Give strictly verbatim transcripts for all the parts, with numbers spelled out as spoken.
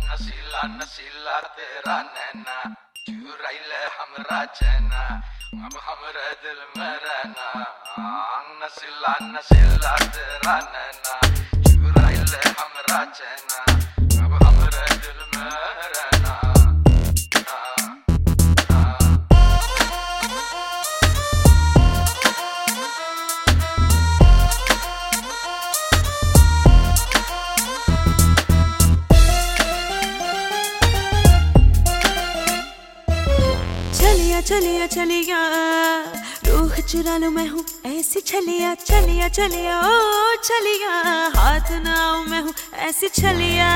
नशीला नशीला तेरा नैना चुराई ले हमरा चैना अब हमरे दिल में रहना। नशीला नशीला तेरा नैना चुराई ले हमरा चैना अब हमरे दिल में रहना। चलिया चलिया चलिया रूह चुरा लो मैं हूँ ऐसी छलिया। चलिया चलिया ओ चलिया हाथ ना आऊं मैं हूँ ऐसी छलिया।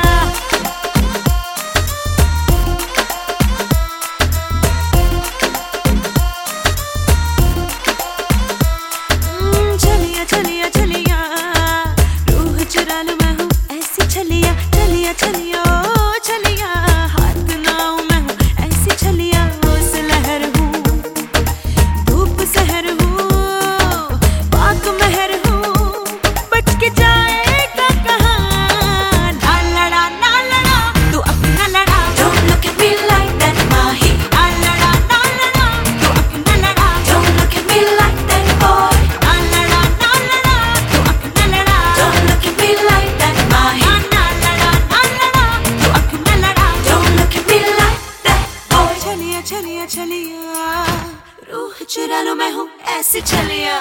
चलिया चलिया चलिया रूह चुरा लो मैं हूँ ऐसी छलिया। चलिया चलिया ओ चलिया हाथ ना आऊं मैं हूँ ऐसी छलिया। चलिया चलिया रूह चुरा लो मैं हूँ ऐसी छलिया।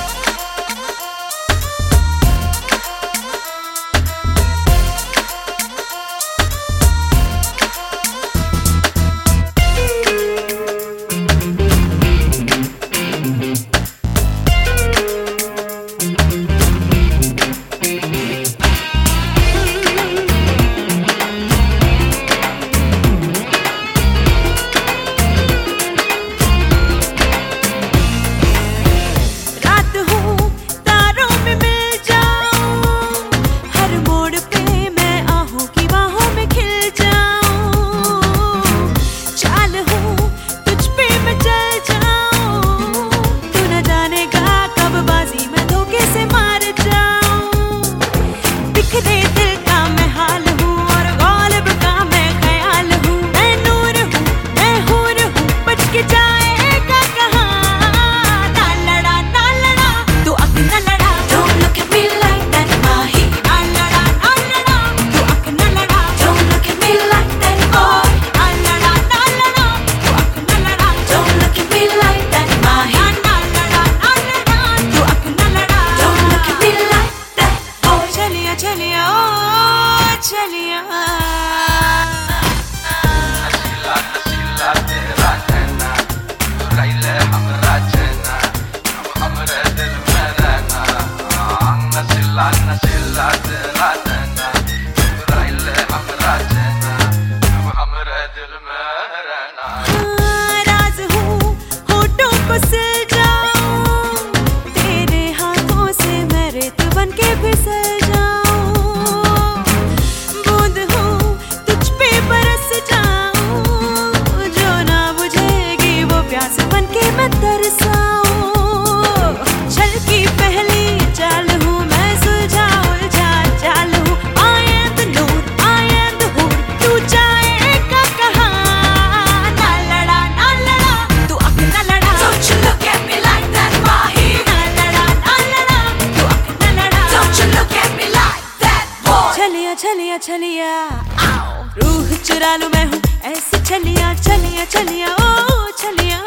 चलिया नशीला नशीला तेरा नैना चुराई ले हमरा चैना अब हमरे दिल में रहना। नशीला नशीला तेरा नैना चुराई ले हमरा चैना अब हमरे दिल में रहना। राज हूँ होठों को सिल जाऊं तेरे हाथों से मैं रेत बन के फिसल जाऊं। छलकी पहली चाल हूँ मैं सुलझा उलझा चाल हूँ। I am the Noor I am the हूर तू जाएगा कहाँ। ना लड़ा ना लड़ा तू आँख ना लड़ा। Don't you look at me like that माही। ना लड़ा ना लड़ा तू आँख ना लड़ा। Don't you look at me like that boy। चलिया चलिया चलिया रूह चुरा लूं मैं हूँ ऐसी छलिया। चलिया चलिया ओ छलिया।